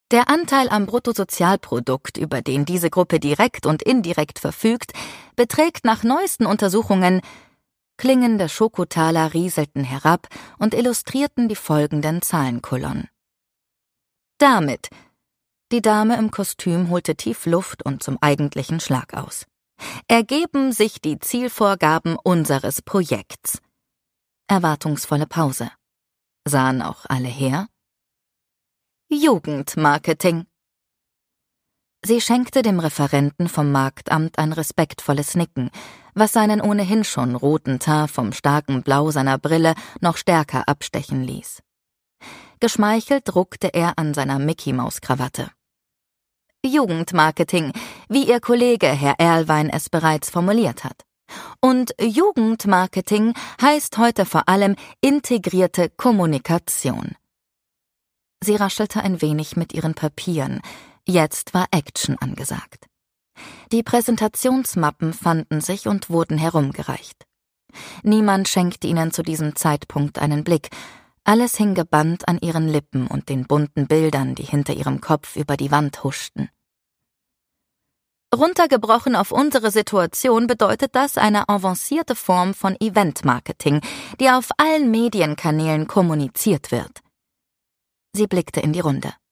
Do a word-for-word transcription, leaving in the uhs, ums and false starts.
Der Anteil am Bruttosozialprodukt, über den diese Gruppe direkt und indirekt verfügt, beträgt nach neuesten Untersuchungen. Klingende Schokotaler rieselten herab und illustrierten die folgenden Zahlenkolonnen. Damit. Die Dame im Kostüm holte tief Luft und zum eigentlichen Schlag aus. Ergeben sich die Zielvorgaben unseres Projekts. Erwartungsvolle Pause. Sahen auch alle her? Jugendmarketing. Sie schenkte dem Referenten vom Marktamt ein respektvolles Nicken, was seinen ohnehin schon roten Teint vom starken Blau seiner Brille noch stärker abstechen ließ. Geschmeichelt ruckte er an seiner Mickey-Maus-Krawatte. Jugendmarketing, wie Ihr Kollege Herr Erlwein es bereits formuliert hat. Und Jugendmarketing heißt heute vor allem integrierte Kommunikation. Sie raschelte ein wenig mit ihren Papieren. Jetzt war Action angesagt. Die Präsentationsmappen fanden sich und wurden herumgereicht. Niemand schenkte ihnen zu diesem Zeitpunkt einen Blick. Alles hing gebannt an ihren Lippen und den bunten Bildern, die hinter ihrem Kopf über die Wand huschten. Runtergebrochen auf unsere Situation bedeutet das eine avancierte Form von Eventmarketing, die auf allen Medienkanälen kommuniziert wird. Sie blickte in die Runde.